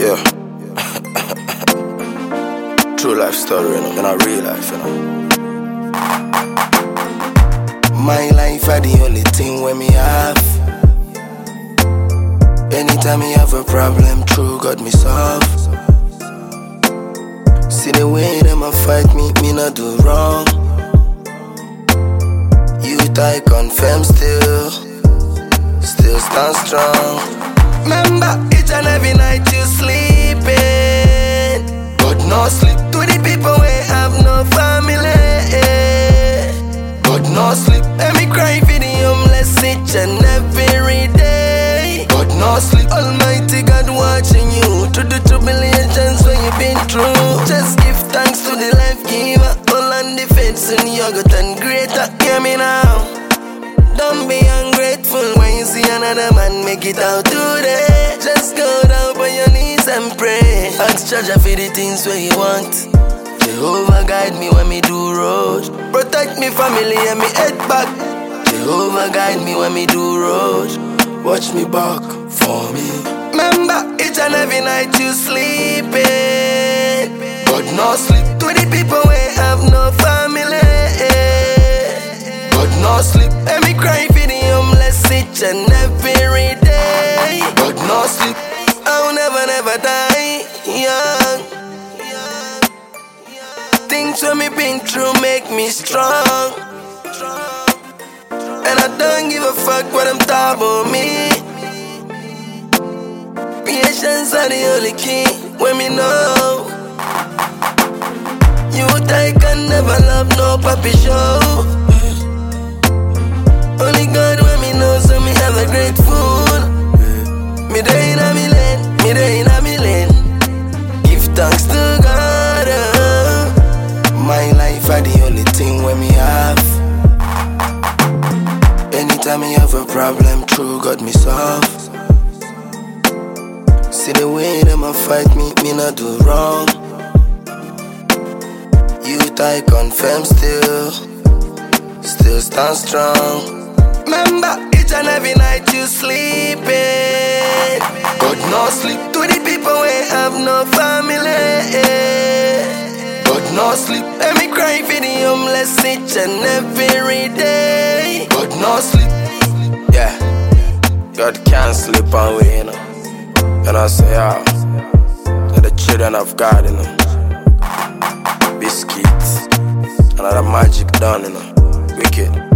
Yeah. True life story, not real life, My life are the only thing when me have. Anytime me have a problem, true God me solve. See the way them a fight me not do wrong. Youth I confirm still stand strong. Remember each and every night you sleeping, but no sleep to the people we have no family. But no sleep, let me cry for the homeless each and every day. But no sleep, Almighty God watching you through the tribulations when you've been through. Just give thanks to the life giver, all on the fence and you're gotten greater. Hear me now. Don't be ungrateful when you see another man make it out today. Just go down on your knees and pray. Ask Jaja for the things where you want. Jehovah guide me when me do road. Protect me family and me head back. Jehovah guide me when me do road. Watch me back for me. Remember each and every night you sleeping, but no sleep to the people we have no family. But no sleep, let me cry for the homeless each and every day. But no sleep, I'll never die young. Things when me been through make me strong, and I don't give a fuck what them talk about me. Patience are the only key when me know. Youth I can never love no puppy show. Only God when me know, so me have a grateful. Me day in a me lane, give thanks to God. My life are the only thing when me have. Anytime me have a problem, true God me solve. See the way them a fight me not do wrong. Youth I confirm still stand strong. Remember each and every night you sleeping, but no sleep to the people we have no family. But no sleep, let me cry for the homeless each and every day. But no sleep, yeah. God can't sleep on we, And I say, they're the children of God, Biscuits, another magic done, Wicked.